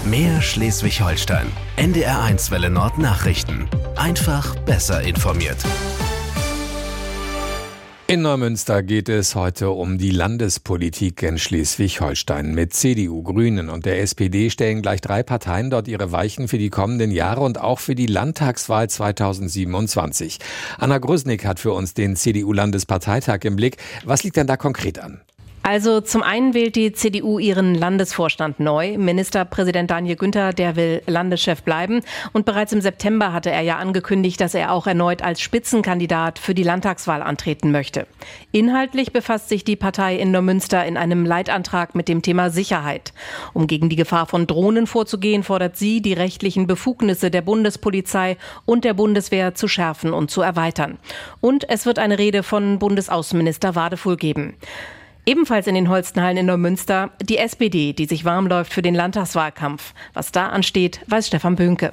Mehr Schleswig-Holstein. NDR1 Welle Nord Nachrichten. Einfach besser informiert. In Neumünster geht es heute um die Landespolitik in Schleswig-Holstein. Mit CDU, Grünen und der SPD stellen gleich 3 Parteien dort ihre Weichen für die kommenden Jahre und auch für die Landtagswahl 2027. Anna Grusnick hat für uns den CDU-Landesparteitag im Blick. Was liegt denn da konkret an? Also zum einen wählt die CDU ihren Landesvorstand neu. Ministerpräsident Daniel Günther, der will Landeschef bleiben. Und bereits im September hatte er ja angekündigt, dass er auch erneut als Spitzenkandidat für die Landtagswahl antreten möchte. Inhaltlich befasst sich die Partei in Neumünster in einem Leitantrag mit dem Thema Sicherheit. Um gegen die Gefahr von Drohnen vorzugehen, fordert sie, die rechtlichen Befugnisse der Bundespolizei und der Bundeswehr zu schärfen und zu erweitern. Und es wird eine Rede von Bundesaußenminister Wadefuhl geben. Ebenfalls in den Holstenhallen in Neumünster die SPD, die sich warm läuft für den Landtagswahlkampf. Was da ansteht, weiß Stefan Böhnke.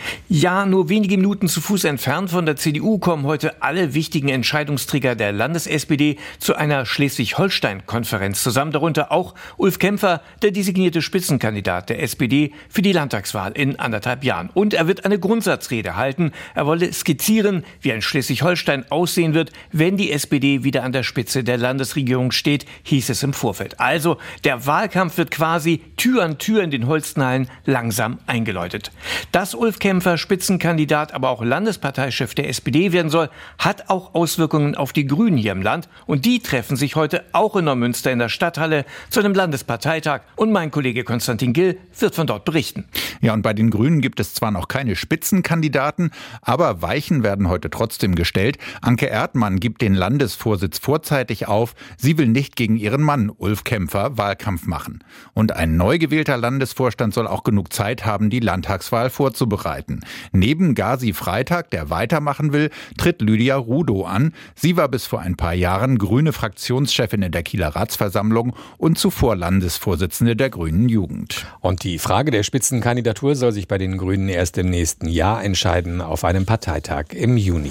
Ja, nur wenige Minuten zu Fuß entfernt von der CDU kommen heute alle wichtigen Entscheidungsträger der Landes-SPD zu einer Schleswig-Holstein-Konferenz zusammen. Darunter auch Ulf Kämpfer, der designierte Spitzenkandidat der SPD für die Landtagswahl in 1,5 Jahren. Und er wird eine Grundsatzrede halten. Er wolle skizzieren, wie ein Schleswig-Holstein aussehen wird, wenn die SPD wieder an der Spitze der Landesregierung steht, hieß es im Vorfeld. Also, der Wahlkampf wird quasi Tür an Tür in den Holstenhallen langsam eingeläutet. Dass Ulf Kämpfer Spitzenkandidat, aber auch Landesparteichef der SPD werden soll, hat auch Auswirkungen auf die Grünen hier im Land. Und die treffen sich heute auch in Neumünster in der Stadthalle zu einem Landesparteitag. Und mein Kollege Konstantin Gill wird von dort berichten. Ja, und bei den Grünen gibt es zwar noch keine Spitzenkandidaten, aber Weichen werden heute trotzdem gestellt. Anke Erdmann gibt den Landesvorsitz vorzeitig auf. Sie will nicht gegen ihren Mann Ulf Kämpfer Wahlkampf machen. Und ein neu gewählter Landesvorstand soll auch genug Zeit haben, die Landtagswahl vorzubereiten. Neben Gazi Freitag, der weitermachen will, tritt Lydia Rudow an. Sie war bis vor ein paar Jahren grüne Fraktionschefin in der Kieler Ratsversammlung und zuvor Landesvorsitzende der Grünen Jugend. Und die Frage der Spitzenkandidatur soll sich bei den Grünen erst im nächsten Jahr entscheiden, auf einem Parteitag im Juni.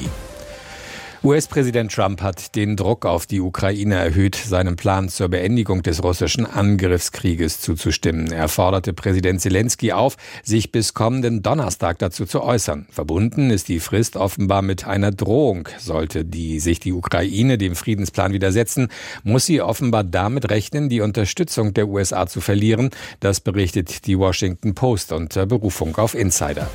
US-Präsident Trump hat den Druck auf die Ukraine erhöht, seinem Plan zur Beendigung des russischen Angriffskrieges zuzustimmen. Er forderte Präsident Zelensky auf, sich bis kommenden Donnerstag dazu zu äußern. Verbunden ist die Frist offenbar mit einer Drohung. Sollte sich die Ukraine dem Friedensplan widersetzen, muss sie offenbar damit rechnen, die Unterstützung der USA zu verlieren. Das berichtet die Washington Post unter Berufung auf Insider.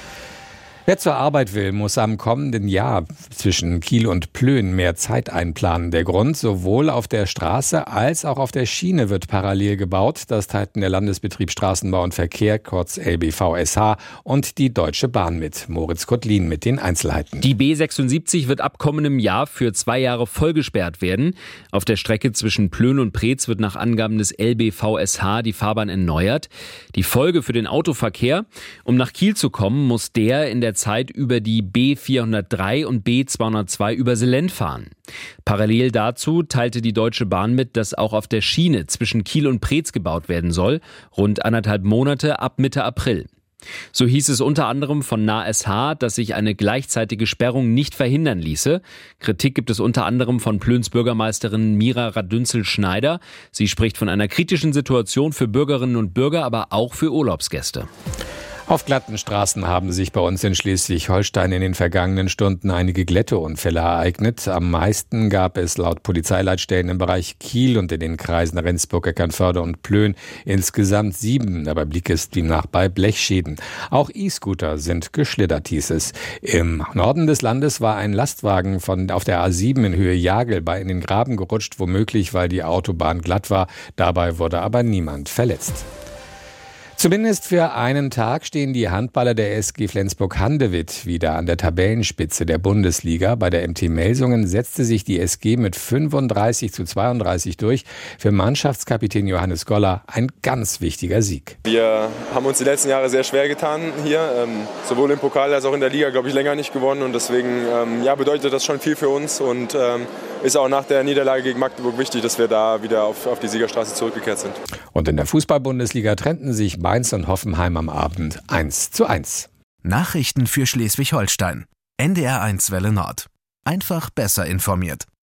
Wer zur Arbeit will, muss am kommenden Jahr zwischen Kiel und Plön mehr Zeit einplanen. Der Grund: sowohl auf der Straße als auch auf der Schiene wird parallel gebaut. Das teilten der Landesbetrieb Straßenbau und Verkehr, kurz LBVSH, und die Deutsche Bahn mit. Moritz Kottlin mit den Einzelheiten. Die B76 wird ab kommendem Jahr für 2 Jahre vollgesperrt werden. Auf der Strecke zwischen Plön und Preetz wird nach Angaben des LBVSH die Fahrbahn erneuert. Die Folge für den Autoverkehr: um nach Kiel zu kommen, muss der in der Zeit über die B403 und B202 über Selend fahren. Parallel dazu teilte die Deutsche Bahn mit, dass auch auf der Schiene zwischen Kiel und Preetz gebaut werden soll, rund 1,5 Monate ab Mitte April. So hieß es unter anderem von NASH, dass sich eine gleichzeitige Sperrung nicht verhindern ließe. Kritik gibt es unter anderem von Plöns Bürgermeisterin Mira Radünzel-Schneider. Sie spricht von einer kritischen Situation für Bürgerinnen und Bürger, aber auch für Urlaubsgäste. Auf glatten Straßen haben sich bei uns in Schleswig-Holstein in den vergangenen Stunden einige Glätteunfälle ereignet. Am meisten gab es laut Polizeileitstellen im Bereich Kiel und in den Kreisen Rendsburg, Eckernförde und Plön insgesamt 7. Dabei blieb es demnach bei Blechschäden. Auch E-Scooter sind geschlittert, hieß es. Im Norden des Landes war ein Lastwagen auf der A7 in Höhe Jagel in den Graben gerutscht, womöglich weil die Autobahn glatt war. Dabei wurde aber niemand verletzt. Zumindest für einen Tag stehen die Handballer der SG Flensburg-Handewitt wieder an der Tabellenspitze der Bundesliga. Bei der MT Melsungen setzte sich die SG mit 35:32 durch. Für Mannschaftskapitän Johannes Goller ein ganz wichtiger Sieg. Wir haben uns die letzten Jahre sehr schwer getan hier, sowohl im Pokal als auch in der Liga, glaube ich, länger nicht gewonnen. Und deswegen bedeutet das schon viel für uns und ist auch nach der Niederlage gegen Magdeburg wichtig, dass wir da wieder auf die Siegerstraße zurückgekehrt sind. Und in der Fußball-Bundesliga trennten sich Mainz und Hoffenheim am Abend 1:1. Nachrichten für Schleswig-Holstein. NDR1 Welle Nord. Einfach besser informiert.